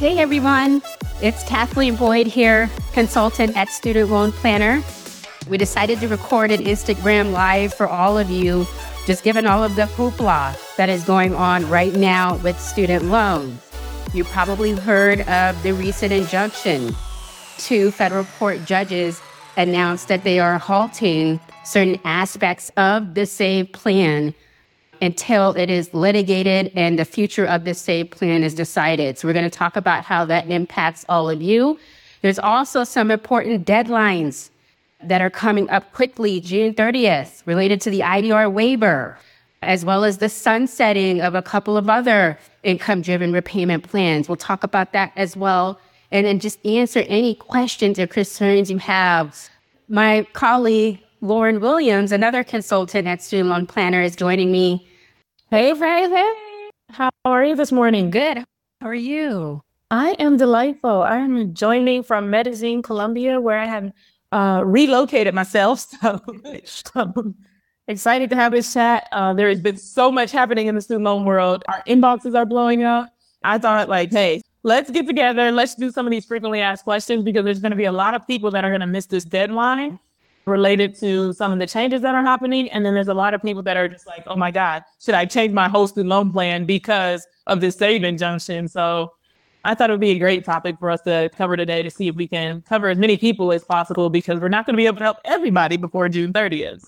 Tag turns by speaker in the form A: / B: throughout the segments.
A: Hey everyone, it's Kathleen Boyd here, consultant at Student Loan Planner. We decided to record an Instagram Live for all of you, just given all of the hoopla that is going on right now with student loans. You probably heard of the recent injunction. 2 federal court judges announced that they are halting certain aspects of the SAVE plan until it is litigated and the future of the SAVE plan is decided. So we're going to talk about how that impacts all of you. There's also some important deadlines that are coming up quickly, June 30th, related to the IDR waiver, as well as the sunsetting of a couple of other income-driven repayment plans. We'll talk about that as well, and then just answer any questions or concerns you have. My colleague, Lauren Williams, another consultant at Student Loan Planner, is joining me. Hey, Fraser.
B: How are you this morning?
A: Good. How are you?
B: I am delightful. I am joining from Medellin, Colombia, where I have relocated myself. So I'm excited to have this chat. There has been so much happening in the student loan world. Our inboxes are blowing up. I thought, hey, let's get together. Let's do some of these frequently asked questions, because there's going to be a lot of people that are going to miss this deadline related to some of the changes that are happening. And then there's a lot of people that are just like, oh my God, should I change my whole student loan plan because of this SAVE injunction? So I thought it would be a great topic for us to cover today, to see if we can cover as many people as possible, because we're not going to be able to help everybody before June 30th.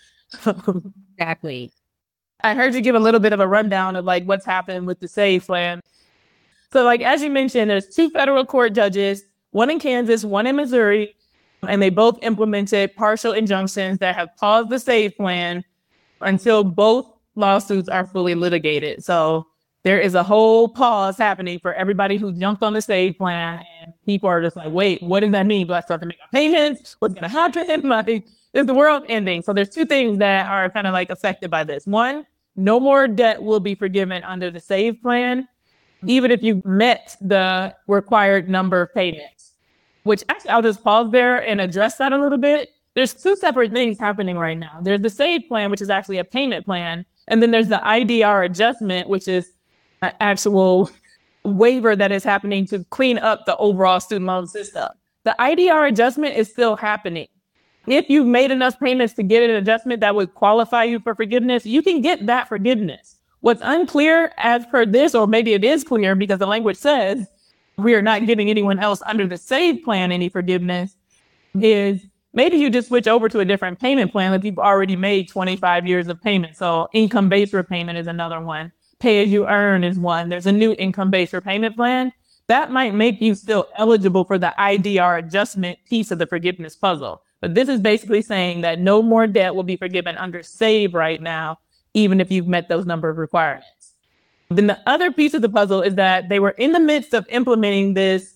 B: So
A: Exactly.
B: I heard you give a little bit of a rundown of what's happened with the SAVE plan. So as you mentioned, there's 2 federal court judges, one in Kansas, one in Missouri, and they both implemented partial injunctions that have paused the SAVE plan until both lawsuits are fully litigated. So there is a whole pause happening for everybody who jumped on the SAVE plan, and people are just like, wait, what does that mean? Do I start to make my payments? What's going to happen? Is the world ending? So there's 2 things that are kind of affected by this. One, no more debt will be forgiven under the SAVE plan, even if you met the required number of payments. Which actually, I'll just pause there and address that a little bit. There's 2 separate things happening right now. There's the SAVE plan, which is actually a payment plan. And then there's the IDR adjustment, which is an actual waiver that is happening to clean up the overall student loan system. The IDR adjustment is still happening. If you've made enough payments to get an adjustment that would qualify you for forgiveness, you can get that forgiveness. What's unclear as per this, or maybe it is clear because the language says we are not giving anyone else under the SAVE plan any forgiveness, is maybe you just switch over to a different payment plan if you've already made 25 years of payment. So income-based repayment is another one. Pay-as-you-earn is one. There's a new income-based repayment plan. That might make you still eligible for the IDR adjustment piece of the forgiveness puzzle. But this is basically saying that no more debt will be forgiven under SAVE right now, even if you've met those number of requirements. Then the other piece of the puzzle is that they were in the midst of implementing this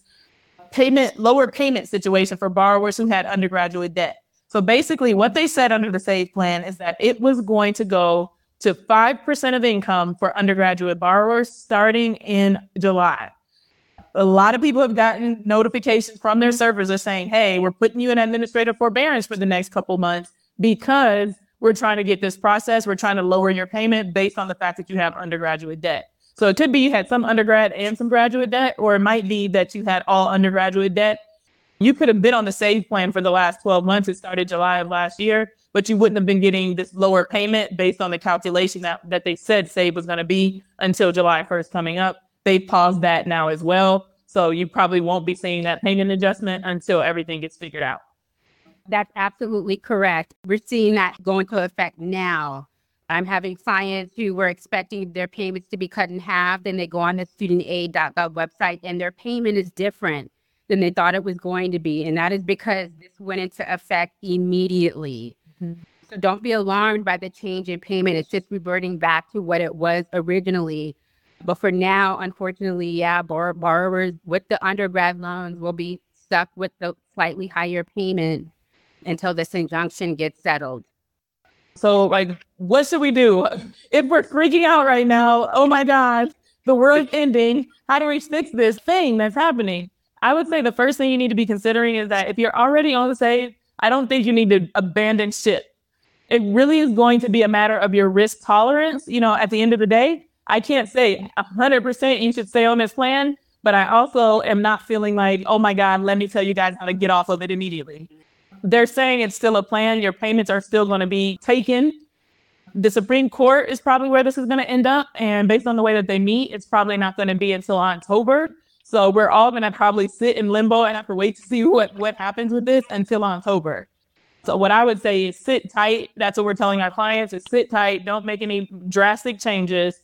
B: lower payment situation for borrowers who had undergraduate debt. So basically what they said under the SAVE plan is that it was going to go to 5% of income for undergraduate borrowers starting in July. A lot of people have gotten notifications from their servers saying, hey, we're putting you in administrative forbearance for the next couple months because we're trying to get this process. We're trying to lower your payment based on the fact that you have undergraduate debt. So it could be you had some undergrad and some graduate debt, or it might be that you had all undergraduate debt. You could have been on the SAVE plan for the last 12 months. It started July of last year, but you wouldn't have been getting this lower payment based on the calculation that they said SAVE was going to be until July 1st coming up. They paused that now as well. So you probably won't be seeing that payment adjustment until everything gets figured out.
A: That's absolutely correct. We're seeing that go into effect now. I'm having clients who were expecting their payments to be cut in half. Then they go on the studentaid.gov website and their payment is different than they thought it was going to be. And that is because this went into effect immediately. Mm-hmm. So don't be alarmed by the change in payment. It's just reverting back to what it was originally. But for now, unfortunately, borrowers with the undergrad loans will be stuck with the slightly higher payment until this injunction gets settled.
B: So, what should we do? If we're freaking out right now, oh my God, the world's ending. How do we fix this thing that's happening? I would say the first thing you need to be considering is that if you're already on the SAVE, I don't think you need to abandon ship. It really is going to be a matter of your risk tolerance. At the end of the day, I can't say 100% you should stay on this plan, but I also am not feeling like, oh my God, let me tell you guys how to get off of it immediately. They're saying it's still a plan. Your payments are still going to be taken. The Supreme Court is probably where this is going to end up. And based on the way that they meet, it's probably not going to be until October. So we're all going to probably sit in limbo and have to wait to see what happens with this until October. So what I would say is sit tight. That's what we're telling our clients is sit tight. Don't make any drastic changes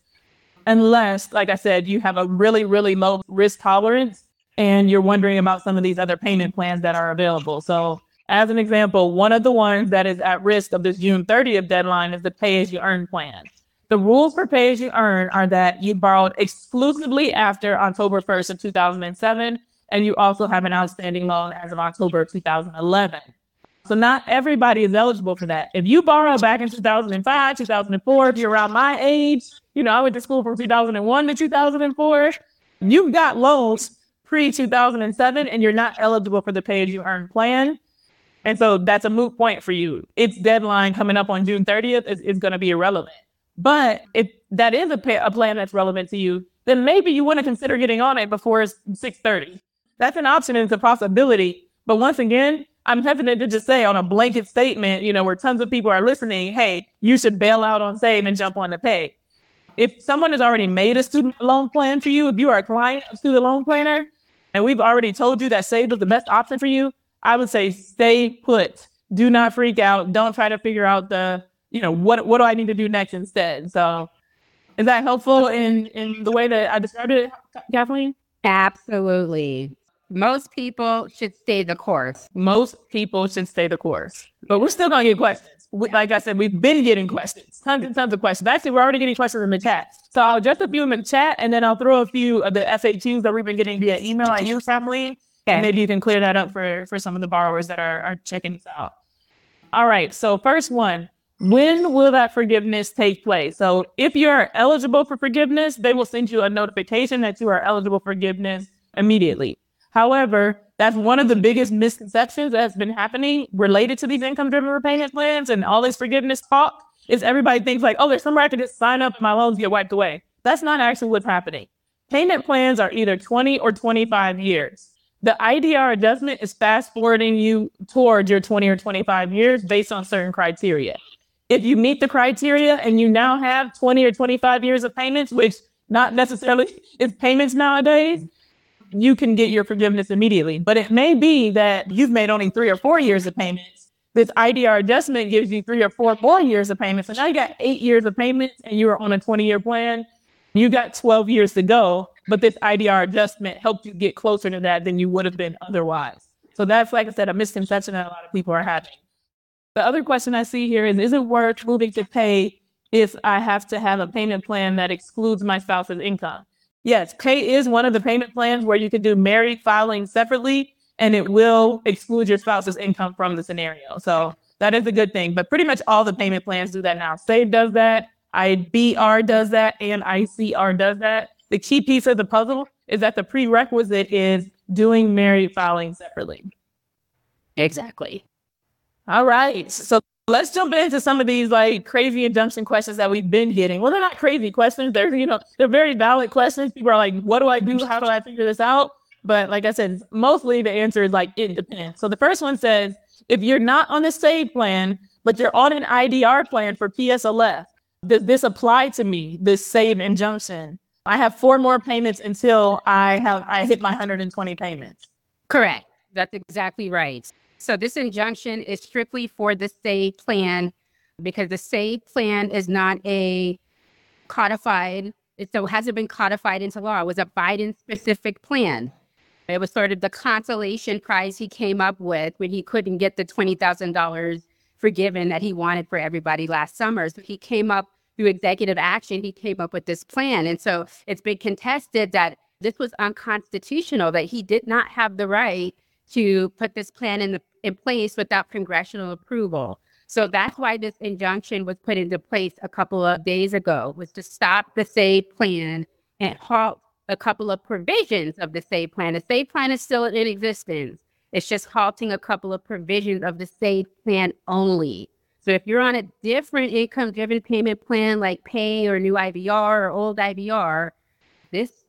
B: unless, like I said, you have a really, really low risk tolerance and you're wondering about some of these other payment plans that are available. So as an example, one of the ones that is at risk of this June 30th deadline is the pay-as-you-earn plan. The rules for pay-as-you-earn are that you borrowed exclusively after October 1st of 2007, and you also have an outstanding loan as of October of 2011. So not everybody is eligible for that. If you borrowed back in 2005, 2004, if you're around my age, I went to school from 2001 to 2004, you've got loans pre-2007, and you're not eligible for the pay-as-you-earn plan. And so that's a moot point for you. Its deadline coming up on June 30th is going to be irrelevant. But if that is a plan that's relevant to you, then maybe you want to consider getting on it before it's 6:30. That's an option and it's a possibility. But once again, I'm hesitant to just say on a blanket statement, where tons of people are listening, hey, you should bail out on SAVE and jump on the pay. If someone has already made a student loan plan for you, if you are a client of Student Loan Planner, and we've already told you that SAVE is the best option for you, I would say stay put. Do not freak out. Don't try to figure out what do I need to do next instead. So is that helpful in the way that I described it, Kathleen?
A: Absolutely. Most people should stay the course.
B: Most people should stay the course. But we're still going to get questions. Like I said, we've been getting questions. Tons and tons of questions. Actually, we're already getting questions in the chat. So I'll address a few in the chat, and then I'll throw a few of the FAQs that we've been getting via email at you, Kathleen. Okay. And maybe you can clear that up for some of the borrowers that are checking this out. All right. So first one, when will that forgiveness take place? So if you're eligible for forgiveness, they will send you a notification that you are eligible for forgiveness immediately. However, that's one of the biggest misconceptions that's been happening related to these income-driven repayment plans and all this forgiveness talk is everybody thinks like, oh, there's somewhere I can just sign up and my loans get wiped away. That's not actually what's happening. Payment plans are either 20 or 25 years. The IDR adjustment is fast forwarding you towards your 20 or 25 years based on certain criteria. If you meet the criteria and you now have 20 or 25 years of payments, which not necessarily is payments nowadays, you can get your forgiveness immediately. But it may be that you've made only 3 or 4 years of payments. This IDR adjustment gives you 3 or 4 more years of payments. So now you got 8 years of payments and you were on a 20-year plan. You got 12 years to go, but this IDR adjustment helped you get closer to that than you would have been otherwise. So that's, like I said, a misconception that a lot of people are having. The other question I see here is it worth moving to pay if I have to have a payment plan that excludes my spouse's income? Yes, pay is one of the payment plans where you can do married filing separately, and it will exclude your spouse's income from the scenario. So that is a good thing. But pretty much all the payment plans do that now. SAVE does that, IBR does that, and ICR does that. The key piece of the puzzle is that the prerequisite is doing married filing separately.
A: Exactly.
B: All right. So let's jump into some of these like crazy injunction questions that we've been getting. Well, they're not crazy questions. They're very valid questions. People are like, what do I do? How do I figure this out? But like I said, mostly the answer is like, it depends. So the first one says, if you're not on the SAVE plan, but you're on an IDR plan for PSLF, does this apply to me, this SAVE injunction? I have 4 more payments until I hit my 120 payments.
A: Correct. That's exactly right. So this injunction is strictly for the SAVE plan because the SAVE plan is not a codified, so it hasn't been codified into law. It was a Biden-specific plan. It was sort of the consolation prize he came up with when he couldn't get the $20,000 forgiven that he wanted for everybody last summer. So he came up through executive action, he came up with this plan. And so it's been contested that this was unconstitutional, that he did not have the right to put this plan in place without congressional approval. So that's why this injunction was put into place a couple of days ago, was to stop the SAVE plan and halt a couple of provisions of the SAVE plan. The SAVE plan is still in existence. It's just halting a couple of provisions of the SAVE plan only. So if you're on a different income-driven payment plan like Pay or New IVR or Old IVR, this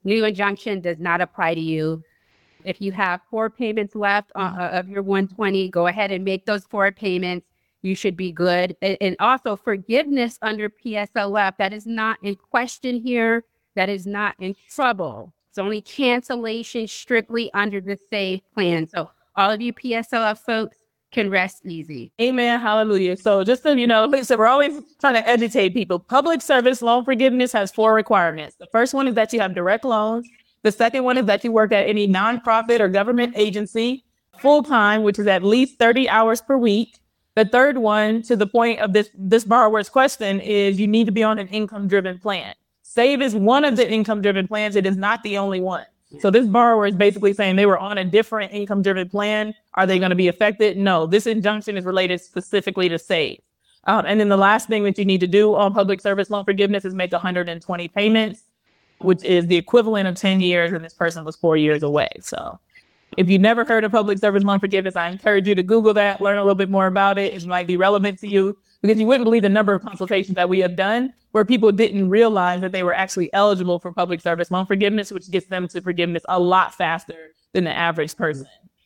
A: New injunction does not apply to you. If you have 4 payments left of your 120, go ahead and make those 4 payments. You should be good. And also forgiveness under PSLF, that is not in question here. That is not in trouble. It's only cancellation strictly under the SAVE plan. So all of you PSLF folks can rest easy.
B: Amen. Hallelujah. So just so you know, listen, we're always trying to educate people. Public service loan forgiveness has 4 requirements. The first one is that you have direct loans. The second one is that you work at any nonprofit or government agency full-time, which is at least 30 hours per week. The third one, to the point of this borrower's question, is you need to be on an income-driven plan. SAVE is one of the income-driven plans. It is not the only one. So this borrower is basically saying they were on a different income-driven plan. Are they going to be affected? No, this injunction is related specifically to SAVE. And then the last thing that you need to do on public service loan forgiveness is make 120 payments, which is the equivalent of 10 years, and this person was 4 years away. So if you've never heard of public service loan forgiveness, I encourage you to Google that, learn a little bit more about it. It might be relevant to you, because you wouldn't believe the number of consultations that we have done where people didn't realize that they were actually eligible for public service loan forgiveness, which gets them to forgiveness a lot faster than the average person.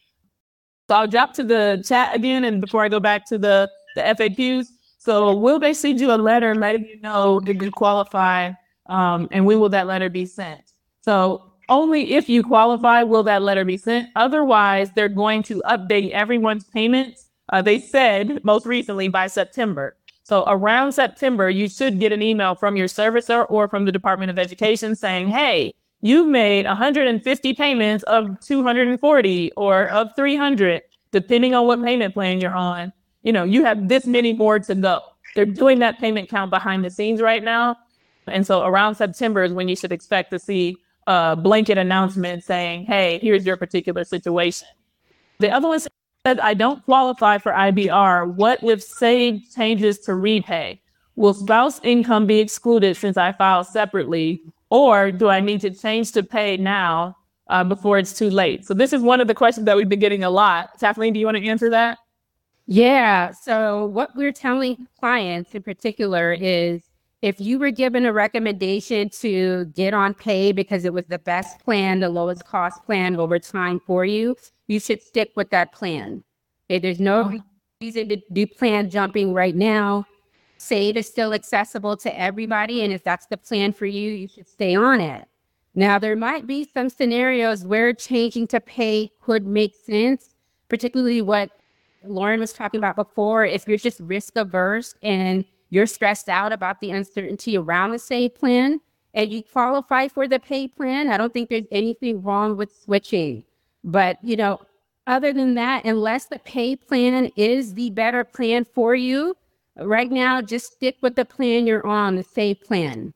B: So I'll drop to the chat again, and before I go back to the FAQs. So will they send you a letter letting you know that you qualify, and when will that letter be sent? So only if you qualify will that letter be sent. Otherwise, they're going to update everyone's payments. They said most recently by September. So around September, you should get an email from your servicer or from the Department of Education saying, hey, you've made 150 payments of 240 or of 300, depending on what payment plan you're on. You know, you have this many more to go. They're doing that payment count behind the scenes right now. And so around September is when you should expect to see a blanket announcement saying, hey, here's your particular situation. The other one said, I don't qualify for IBR. What if SAVE changes to repay? Will spouse income be excluded since I filed separately? Or do I need to change to pay now before it's too late? So this is one of the questions that we've been getting a lot. Kathleen, do you want to answer that?
A: Yeah. So what we're telling clients in particular is, if you were given a recommendation to get on pay because it was the best plan, the lowest cost plan over time for you, you should stick with that plan. Okay, there's no reason to do plan jumping right now. SAVE is still accessible to everybody, and if that's the plan for you, you should stay on it. Now, there might be some scenarios where changing to pay could make sense, particularly what Lauren was talking about before. If you're just risk averse and you're stressed out about the uncertainty around the SAVE plan and you qualify for the pay plan, I don't think there's anything wrong with switching. But, you know, other than that, unless the pay plan is the better plan for you, right now, just stick with the plan you're on, the SAVE plan.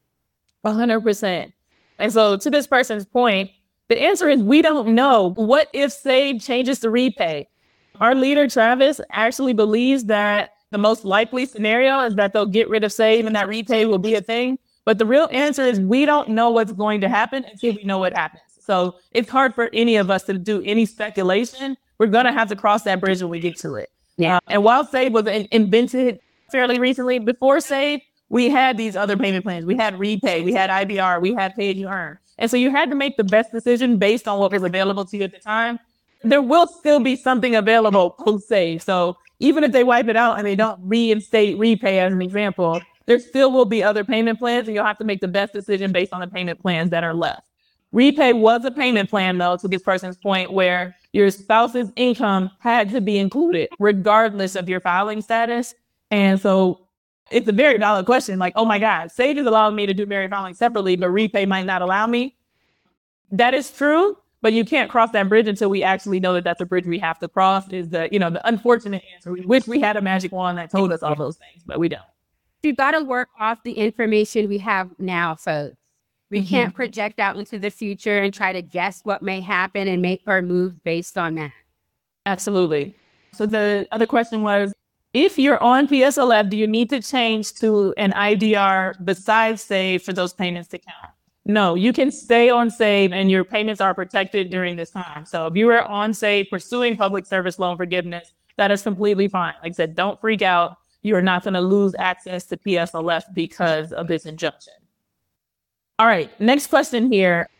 B: 100%. And so to this person's point, the answer is we don't know. What if SAVE changes to repay? Our leader, Travis, actually believes that the most likely scenario is that they'll get rid of SAVE and that repay will be a thing. But the real answer is we don't know what's going to happen until we know what happens. So it's hard for any of us to do any speculation. We're going to have to cross that bridge when we get to it.
A: Yeah.
B: And while SAVE was invented fairly recently, before SAVE, we had these other payment plans. We had repay, we had IBR, we had pay as you earn. And so you had to make the best decision based on what was available to you at the time. There will still be something available post SAVE. So even if they wipe it out and they don't reinstate repay as an example, there still will be other payment plans, and you'll have to make the best decision based on the payment plans that are left. Repay was a payment plan, though, to this person's point, where your spouse's income had to be included regardless of your filing status. And so it's a very valid question. Like, oh my God, SAVE is allowing me to do married filing separately, but repay might not allow me. That is true, but you can't cross that bridge until we actually know that that's a bridge we have to cross. Is the unfortunate answer. We wish we had a magic wand that told us all those things, but we don't.
A: We've got to work off the information we have now, folks. We can't project out into the future and try to guess what may happen and make our moves based on that.
B: Absolutely. So the other question was, if you're on PSLF, do you need to change to an IDR besides SAVE for those payments to count? No, you can stay on SAVE and your payments are protected during this time. So if you are on SAVE pursuing public service loan forgiveness, that is completely fine. Like I said, don't freak out. You are not going to lose access to PSLF because of this injunction. All right, next question here.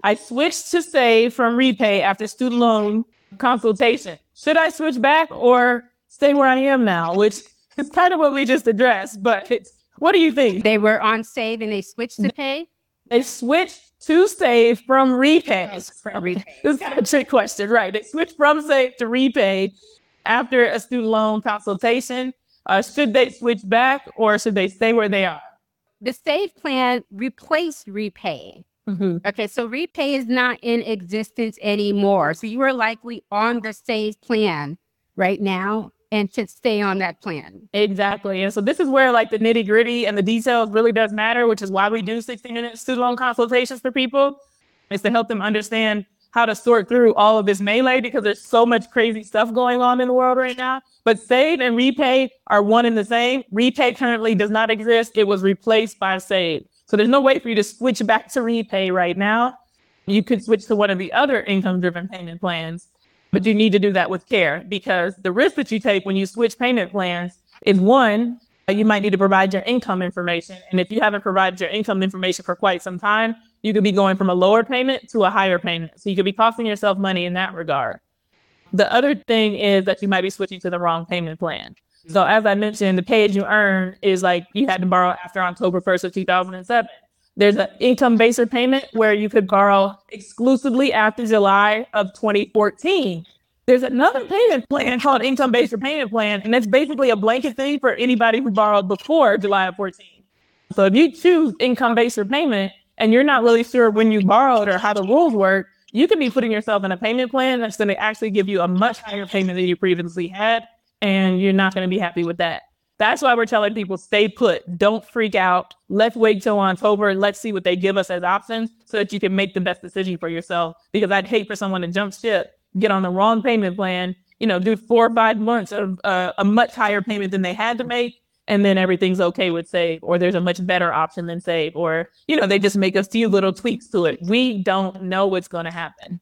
B: I switched to save from repay after student loan consultation. Should I switch back or stay where I am now? Which is kind of what we just addressed, but what do you think?
A: They were on save and they switched to pay?
B: They switched to save from repay.
A: This
B: is kind of a trick question, right? They switched from save to repay after a student loan consultation. Should they switch back or should they stay where they are?
A: The save plan replaced repay.
B: Mm-hmm.
A: Okay, so repay is not in existence anymore. So you are likely on the save plan right now and should stay on that plan.
B: Exactly. And so this is where like the nitty gritty and the details really does matter, which is why we do 60-minute student loan consultations for people, is to help them understand how to sort through all of this melee because there's so much crazy stuff going on in the world right now. But save and repay are one and the same. Repay currently does not exist. It was replaced by save. So there's no way for you to switch back to repay right now. You could switch to one of the other income-driven payment plans, but you need to do that with care because the risk that you take when you switch payment plans is one, you might need to provide your income information. And if you haven't provided your income information for quite some time, you could be going from a lower payment to a higher payment. So you could be costing yourself money in that regard. The other thing is that you might be switching to the wrong payment plan. So as I mentioned, the pay as you earn is like you had to borrow after October 1st of 2007. There's an income-based repayment where you could borrow exclusively after July of 2014. There's another payment plan called income-based repayment plan, and that's basically a blanket thing for anybody who borrowed before July of 14. So if you choose income-based repayment and you're not really sure when you borrowed or how the rules work, you could be putting yourself in a payment plan that's going to actually give you a much higher payment than you previously had, and you're not going to be happy with that. That's why we're telling people stay put. Don't freak out. Let's wait till October and let's see what they give us as options so that you can make the best decision for yourself. Because I'd hate for someone to jump ship, get on the wrong payment plan, do 4 or 5 months of a much higher payment than they had to make, and then everything's okay with save, or there's a much better option than save, or, they just make a few little tweaks to it. We don't know what's going to happen.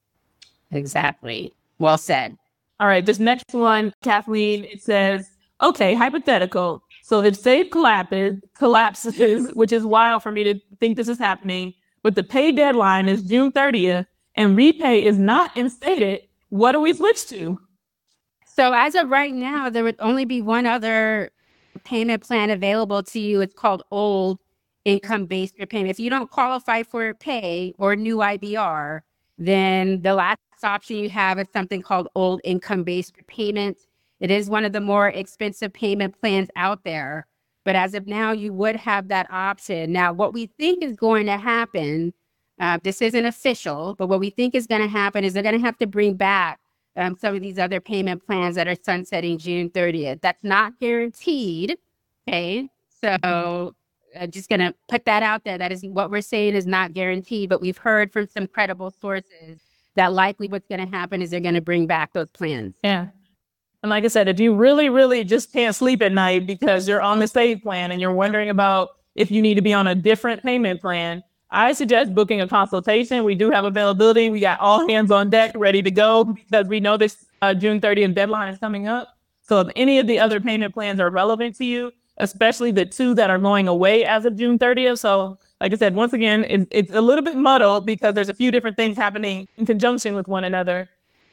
A: Exactly. Well said.
B: All right, this next one, Kathleen, it says, okay, hypothetical. So if save collapses, which is wild for me to think this is happening, but the pay deadline is June 30th and repay is not instated, what do we switch to?
A: So as of right now, there would only be one other payment plan available to you. It's called old income-based repayment. If you don't qualify for pay or new IBR, then the last option you have is something called old income-based repayment. It is one of the more expensive payment plans out there. But as of now, you would have that option. Now, what we think is going to happen, this isn't official, but what we think is going to happen is they're going to have to bring back some of these other payment plans that are sunsetting June 30th. That's not guaranteed. Okay. So I'm just going to put that out there. That is what we're saying is not guaranteed, but we've heard from some credible sources that likely what's going to happen is they're going to bring back those plans.
B: Yeah. And like I said, if you really, really just can't sleep at night because you're on the save plan and you're wondering about if you need to be on a different payment plan, I suggest booking a consultation. We do have availability. We got all hands on deck ready to go because we know this June 30th deadline is coming up. So if any of the other payment plans are relevant to you, especially the 2 that are going away as of June 30th. So like I said, once again, it's a little bit muddled because there's a few different things happening in conjunction with one another.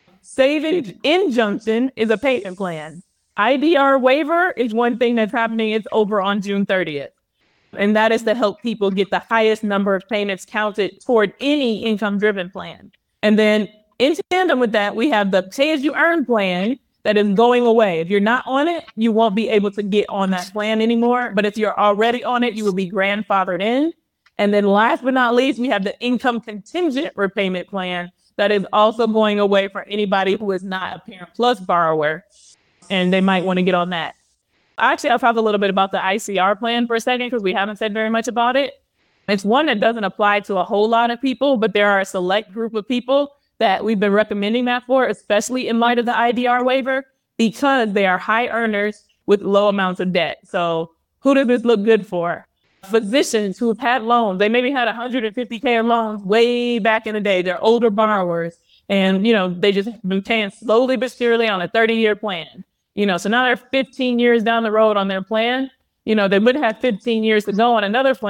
B: Saving injunction is a payment plan. IDR waiver is one thing that's happening. It's over on June 30th. And that is to help people get the highest number of payments counted toward any income-driven plan. And then in tandem with that, we have the pay-as-you-earn plan that is going away. If you're not on it, you won't be able to get on that plan anymore. But if you're already on it, you will be grandfathered in. And then last but not least, we have the income contingent repayment plan that is also going away for anybody who is not a Parent Plus borrower, and they might want to get on that. Actually, I'll talk a little bit about the ICR plan for a second because we haven't said very much about it. It's one that doesn't apply to a whole lot of people, but there are a select group of people that we've been recommending that for, especially in light of the IDR waiver, because they are high earners with low amounts of debt. So who does this look good for? Physicians who've had loans. They maybe had $150K in loans way back in the day. They're older borrowers. And, they just been paying slowly but surely on a 30-year plan. So now they're 15 years down the road on their plan. They would have 15 years to go on another plan.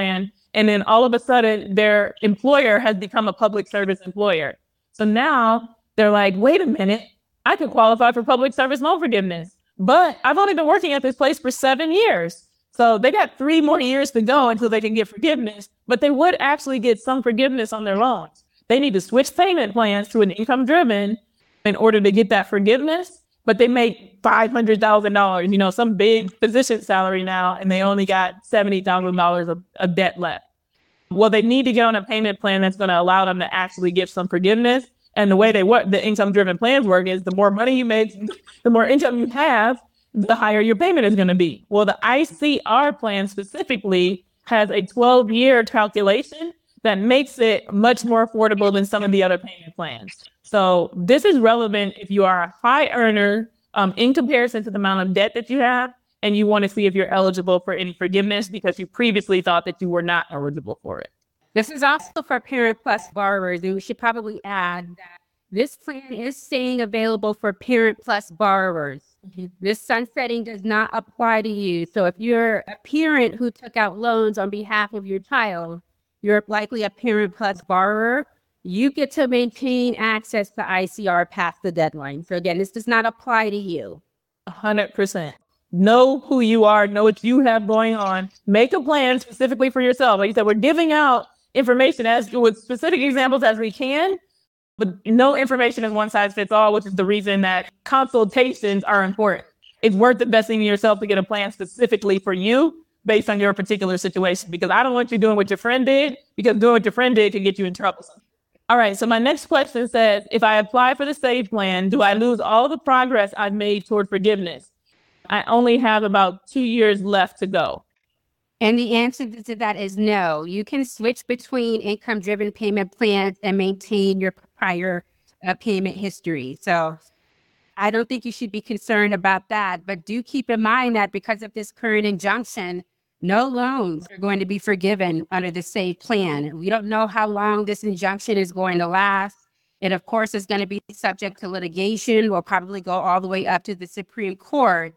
B: And then all of a sudden, their employer has become a public service employer. So now they're like, wait a minute, I could qualify for public service loan forgiveness. But I've only been working at this place for 7 years. So they got 3 more years to go until they can get forgiveness. But they would actually get some forgiveness on their loans. They need to switch payment plans to an income-driven in order to get that forgiveness. But they make $500,000, some big physician salary now, and they only got $70,000 of debt left. Well, they need to get on a payment plan that's going to allow them to actually get some forgiveness. And the way they work, the income-driven plans work is the more money you make, the more income you have, the higher your payment is going to be. Well, the ICR plan specifically has a 12-year calculation that makes it much more affordable than some of the other payment plans. So this is relevant if you are a high earner in comparison to the amount of debt that you have, and you want to see if you're eligible for any forgiveness because you previously thought that you were not eligible for it.
A: This is also for Parent Plus borrowers, and we should probably add that this plan is staying available for Parent Plus borrowers. This sunsetting does not apply to you. So if you're a parent who took out loans on behalf of your child, you're likely a Parent Plus borrower. You get to maintain access to ICR past the deadline. So again, this does not apply to you.
B: 100%. Know who you are, know what you have going on, make a plan specifically for yourself. Like you said, we're giving out information as with specific examples as we can, but no information is one size fits all, which is the reason that consultations are important. It's worth investing in yourself to get a plan specifically for you based on your particular situation, because I don't want you doing what your friend did, because doing what your friend did can get you in trouble. All right, so my next question says, if I apply for the SAVE plan, do I lose all the progress I've made toward forgiveness? I only have about 2 years left to go.
A: And the answer to that is no. You can switch between income-driven payment plans and maintain your prior payment history. So I don't think you should be concerned about that. But do keep in mind that because of this current injunction, no loans are going to be forgiven under the SAVE plan. We don't know how long this injunction is going to last. It, of course, is going to be subject to litigation. We'll probably go all the way up to the Supreme Court.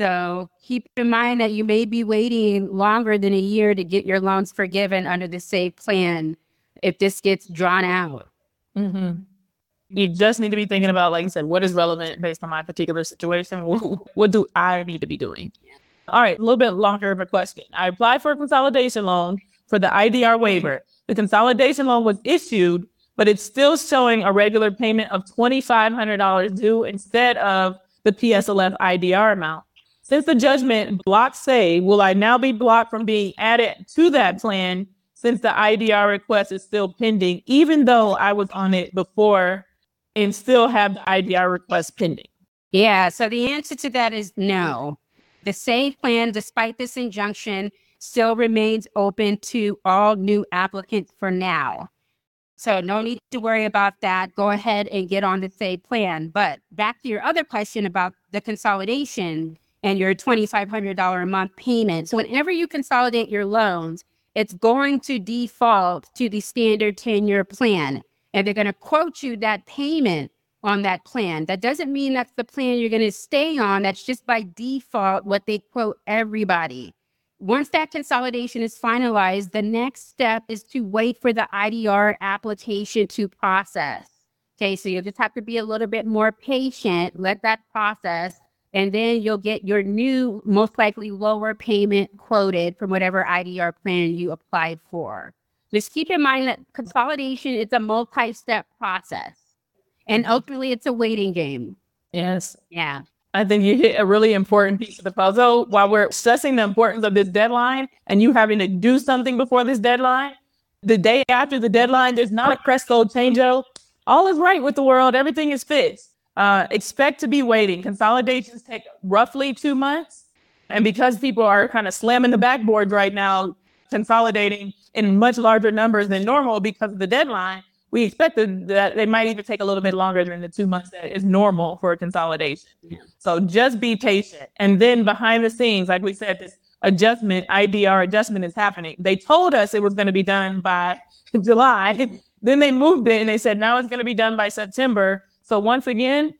A: So keep in mind that you may be waiting longer than a year to get your loans forgiven under the SAVE plan if this gets drawn out.
B: Mm-hmm. You just need to be thinking about, like you said, what is relevant based on my particular situation? What do I need to be doing? All right, a little bit longer of a question. I applied for a consolidation loan for the IDR waiver. The consolidation loan was issued, but it's still showing a regular payment of $2,500 due instead of the PSLF IDR amount. Since the judgment blocked SAVE, will I now be blocked from being added to that plan since the IDR request is still pending, even though I was on it before and still have the IDR request pending?
A: Yeah, so the answer to that is no. The SAVE plan, despite this injunction, still remains open to all new applicants for now. So no need to worry about that. Go ahead and get on the SAVE plan. But back to your other question about the consolidation and your $2,500 a month payment. So whenever you consolidate your loans, it's going to default to the standard 10-year plan. And they're going to quote you that payment on that plan. That doesn't mean that's the plan you're going to stay on. That's just by default what they quote everybody. Once that consolidation is finalized, the next step is to wait for the IDR application to process. Okay, so you'll just have to be a little bit more patient, let that process, and then you'll get your new, most likely lower payment quoted from whatever IDR plan you applied for. Just keep in mind that consolidation is a multi-step process. And ultimately, it's a waiting game.
B: Yes.
A: Yeah.
B: I think you hit a really important piece of the puzzle. While we're stressing the importance of this deadline and you having to do something before this deadline, the day after the deadline, there's not a press code change-o. All is right with the world. Everything is fixed. Expect to be waiting. Consolidations take roughly 2 months. And because people are kind of slamming the backboard right now, consolidating in much larger numbers than normal because of the deadline, we expected that they might even take a little bit longer than the 2 months that is normal for a consolidation. So just be patient. And then behind the scenes, like we said, this adjustment, IDR adjustment is happening. They told us it was going to be done by July. Then they moved it and they said, now it's going to be done by September. So once again,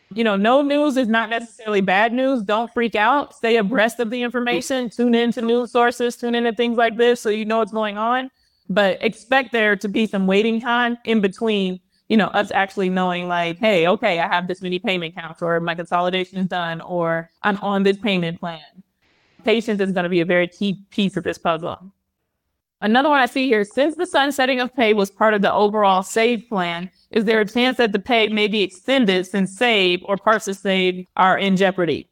B: No news is not necessarily bad news. Don't freak out. Stay abreast of the information. Tune into news sources. Tune into things like this so you know what's going on. But expect there to be some waiting time in between, us actually knowing like, hey, okay, I have this many payment counts, or my consolidation is done, or I'm on this payment plan. Patience is going to be a very key piece of this puzzle. Another one I see here, since the sunsetting of pay was part of the overall SAVE plan, is there a chance that the pay may be extended since SAVE or parts of SAVE are in jeopardy?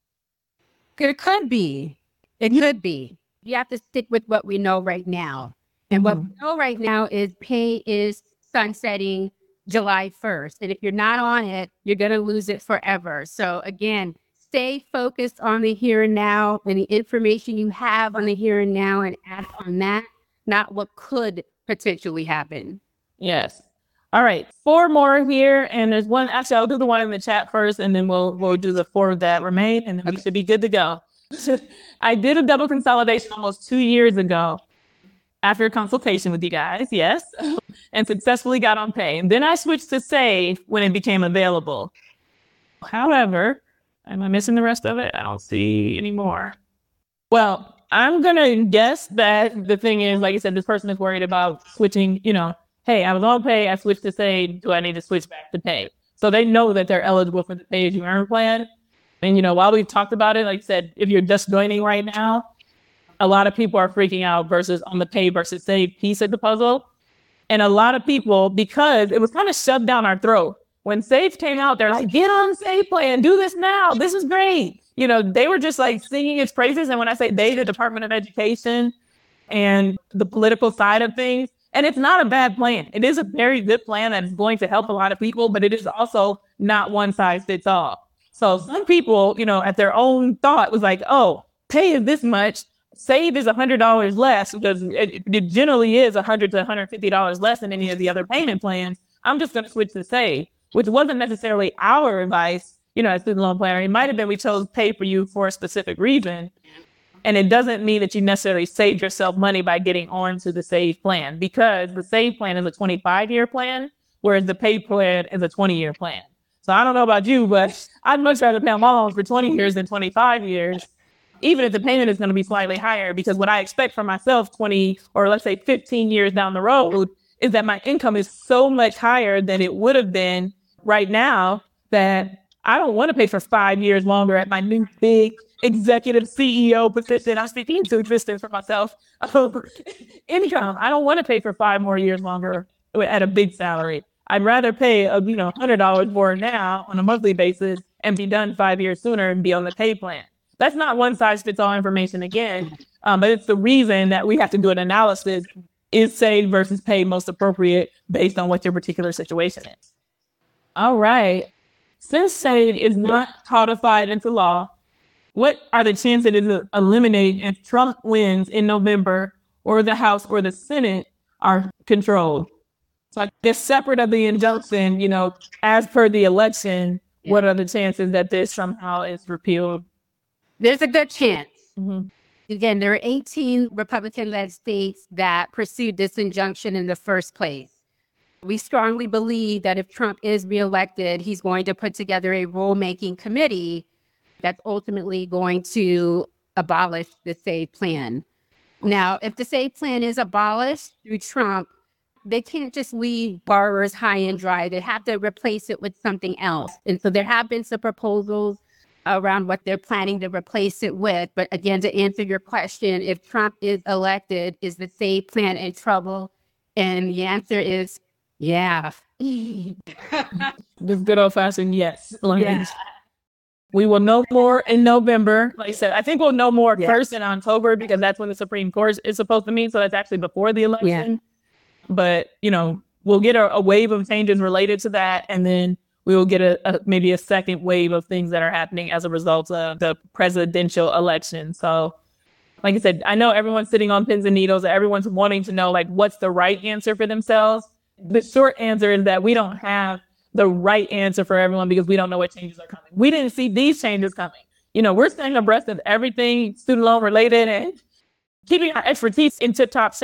A: It could be. It could be. You have to stick with what we know right now. And what we know right now is pay is sunsetting July 1st. And if you're not on it, you're going to lose it forever. So again, stay focused on the here and now and the information you have on the here and now, and act on that, not what could potentially happen.
B: Yes. All right. 4 more here. And there's one, actually, I'll do the one in the chat first, and then we'll do the 4 that remain, and then we should be good to go. I did a double consolidation almost 2 years ago after a consultation with you guys, yes, and successfully got on pay. And then I switched to SAVE when it became available. However, am I missing the rest of it? I don't see any more. Well, I'm going to guess that the thing is, like I said, this person is worried about switching, hey, I was on pay, I switched to SAVE, do I need to switch back to pay? So they know that they're eligible for the pay-as-you-earn plan. And, while we've talked about it, like I said, if you're just joining right now, a lot of people are freaking out versus on the pay versus SAVE piece of the puzzle. And a lot of people, because it was kind of shoved down our throat. When SAVE came out, they're like, get on the SAVE plan, do this now. This is great. They were just like singing its praises. And when I say they, the Department of Education and the political side of things, and it's not a bad plan. It is a very good plan that's going to help a lot of people, but it is also not one size fits all. So some people, at their own thought was like, oh, pay is this much. SAVE is $100 less, because it generally is $100 to $150 less than any of the other payment plans. I'm just going to switch to SAVE, which wasn't necessarily our advice, as student loan planner. It might have been we chose pay for you for a specific reason. And it doesn't mean that you necessarily saved yourself money by getting onto the SAVE plan, because the SAVE plan is a 25-year plan, whereas the pay plan is a 20-year plan. So I don't know about you, but I'd much rather pay my loans for 20 years than 25 years. Even if the payment is going to be slightly higher, because what I expect for myself 20 or let's say 15 years down the road is that my income is so much higher than it would have been right now that I don't want to pay for 5 years longer at my new big executive CEO position. I'm speaking into existence for myself. Income. I don't want to pay for 5 more years longer at a big salary. I'd rather pay $100 more now on a monthly basis and be done 5 years sooner and be on the pay plan. That's not one size fits all information again, but it's the reason that we have to do an analysis. Is SAVE versus pay most appropriate based on what your particular situation is? All right. Since SAVE is not codified into law, what are the chances it is eliminated if Trump wins in November, or the House or the Senate are controlled? So I guess separate of the injunction, as per the election, what are the chances that this somehow is repealed?
A: There's a good chance. Mm-hmm. Again, there are 18 Republican-led states that pursued this injunction in the first place. We strongly believe that if Trump is reelected, he's going to put together a rulemaking committee that's ultimately going to abolish the SAVE plan. Now, if the SAVE plan is abolished through Trump, they can't just leave borrowers high and dry. They have to replace it with something else. And so there have been some proposals around what they're planning to replace it with. But again, to answer your question, if Trump is elected, is the SAVE plan in trouble? And the answer is, yeah.
B: This good old-fashioned yes. Yeah. We will know more in November. Like I said, I think we'll know more first in October, because that's when the Supreme Court is supposed to meet. So that's actually before the election. Yeah. But, we'll get a wave of changes related to that. And then we will get maybe a second wave of things that are happening as a result of the presidential election. So, like I said, I know everyone's sitting on pins and needles. Everyone's wanting to know, what's the right answer for themselves. The short answer is that we don't have the right answer for everyone, because we don't know what changes are coming. We didn't see these changes coming. We're staying abreast of everything student loan related and keeping our expertise in tip-top shape.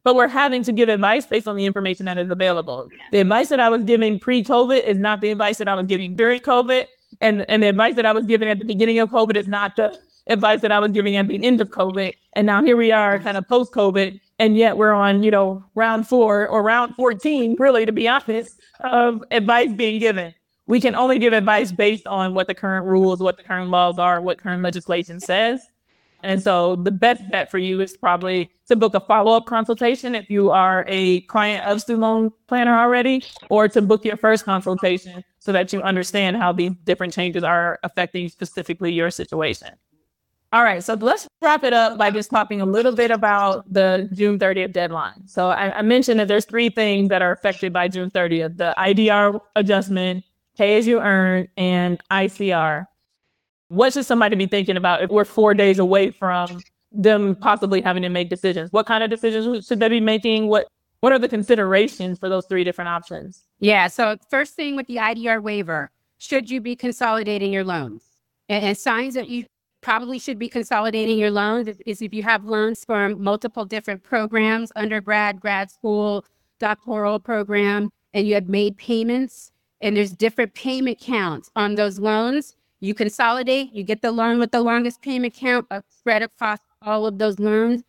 B: but we're having to give advice based on the information that is available. The advice that I was giving pre-COVID is not the advice that I was giving during COVID. And the advice that I was giving at the beginning of COVID is not the advice that I was giving at the end of COVID. And now here we are kind of post-COVID. And yet we're on, round 4 or round 14, really, to be honest, of advice being given. We can only give advice based on what the current rules, what the current laws are, what current legislation says. And so the best bet for you is probably to book a follow-up consultation if you are a client of Student Loan Planner already, or to book your first consultation so that you understand how these different changes are affecting specifically your situation. All right, so let's wrap it up by just talking a little bit about the June 30th deadline. So I mentioned that there's 3 things that are affected by June 30th, the IDR adjustment, pay as you earn, and ICR. What should somebody be thinking about if we're 4 days away from them possibly having to make decisions? What kind of decisions should they be making? What are the considerations for those 3 different options?
A: Yeah, so first thing with the IDR waiver, should you be consolidating your loans? And signs that you probably should be consolidating your loans is if you have loans from multiple different programs, undergrad, grad school, doctoral program, and you have made payments, and there's different payment counts on those loans. You consolidate, you get the loan with the longest payment count, spread across all of those loans,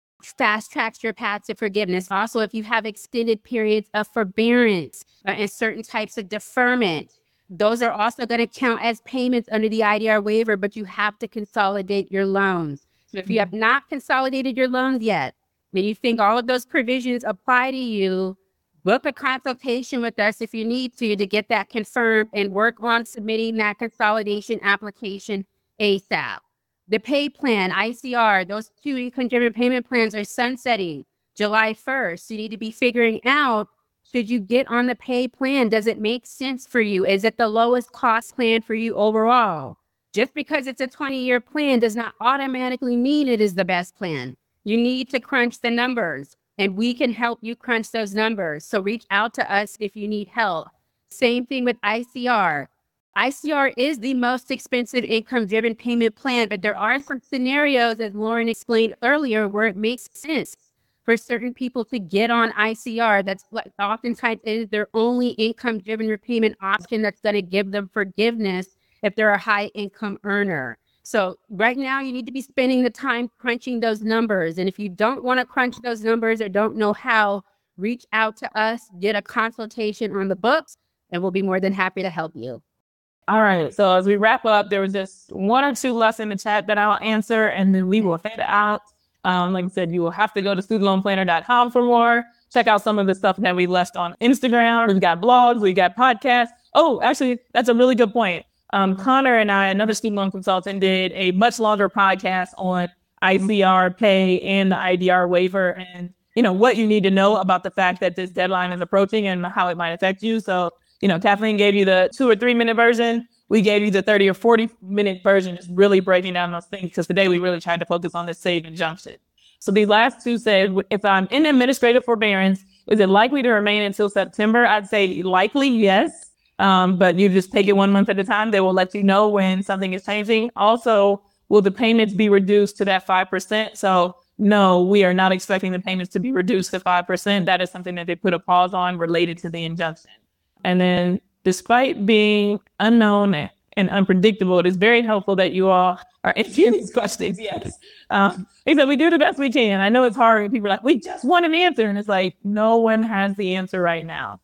A: fast tracks your path to forgiveness. Also, if you have extended periods of forbearance and certain types of deferment, those are also going to count as payments under the IDR waiver, but you have to consolidate your loans. So if you have not consolidated your loans yet, and you think all of those provisions apply to you, book a consultation with us if you need to get that confirmed and work on submitting that consolidation application ASAP. The pay plan, ICR, those 2 income-driven payment plans are sunsetting July 1st. So you need to be figuring out, should you get on the pay plan? Does it make sense for you? Is it the lowest cost plan for you overall? Just because it's a 20-year plan does not automatically mean it is the best plan. You need to crunch the numbers, and we can help you crunch those numbers. So reach out to us if you need help. Same thing with ICR. ICR is the most expensive income-driven payment plan, but there are some scenarios, as Lauren explained earlier, where it makes sense for certain people to get on ICR. That's what oftentimes is their only income-driven repayment option that's going to give them forgiveness if they're a high-income earner. So right now, you need to be spending the time crunching those numbers. And if you don't want to crunch those numbers or don't know how, reach out to us, get a consultation on the books, and we'll be more than happy to help you.
B: All right. So as we wrap up, there was just 1 or 2 left in the chat that I'll answer, and then we will fade out. Like I said, you will have to go to studentloanplanner.com for more. Check out some of the stuff that we left on Instagram. We've got blogs, we got podcasts. Oh, actually, that's a really good point. Connor and I, another student loan consultant, did a much longer podcast on ICR pay and the IDR waiver, and what you need to know about the fact that this deadline is approaching and how it might affect you. So, Kathleen gave you the 2 or 3 minute version. We gave you the 30 or 40 minute version, just really breaking down those things, because today we really tried to focus on the save injunction. So these last 2 said, if I'm in administrative forbearance, is it likely to remain until September? I'd say likely, yes. But you just take it 1 month at a time. They will let you know when something is changing. Also, will the payments be reduced to that 5%? So no, we are not expecting the payments to be reduced to 5%. That is something that they put a pause on related to the injunction. And then, despite being unknown and unpredictable, it is very helpful that you all are answering these questions. Yes. Except we do the best we can. I know it's hard when people are like, we just want an answer. And it's like, no one has the answer right now.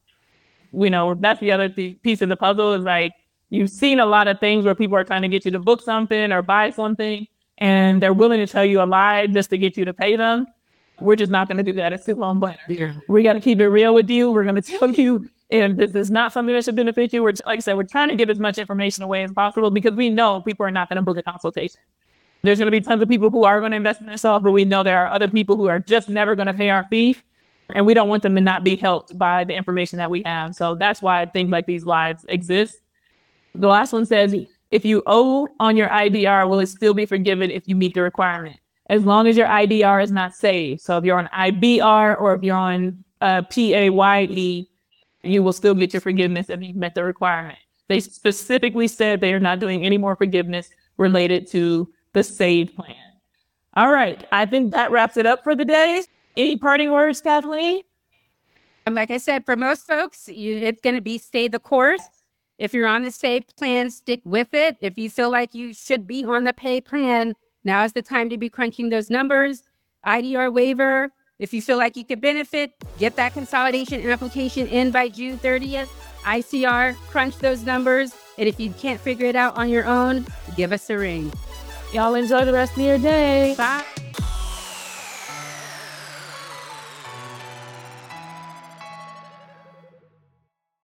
B: That's the other piece of the puzzle, is like, you've seen a lot of things where people are trying to get you to book something or buy something, and they're willing to tell you a lie just to get you to pay them. We're just not going to do that at Student Loan Planner. Yeah. We got to keep it real with you. We're going to tell you, and this is not something that should benefit you. Like I said, we're trying to give as much information away as possible, because we know people are not going to book a consultation. There's going to be tons of people who are going to invest in themselves, but we know there are other people who are just never going to pay our fee, and we don't want them to not be helped by the information that we have. So that's why things like these lives exist. The last one says, if you owe on your IDR, will it still be forgiven if you meet the requirement? As long as your IDR is not saved. So if you're on IBR or if you're on PAYE, you will still get your forgiveness if you've met the requirement. They specifically said they are not doing any more forgiveness related to the SAVE plan. All right. I think that wraps it up for the day. Any parting words, Kathleen?
A: And like I said, for most folks, it's going to be stay the course. If you're on the SAVE plan, stick with it. If you feel like you should be on the pay plan, now is the time to be crunching those numbers. IDR waiver. If you feel like you could benefit, get that consolidation application in by June 30th. ICR, crunch those numbers. And if you can't figure it out on your own, give us a ring.
B: Y'all enjoy the rest of your day.
A: Bye.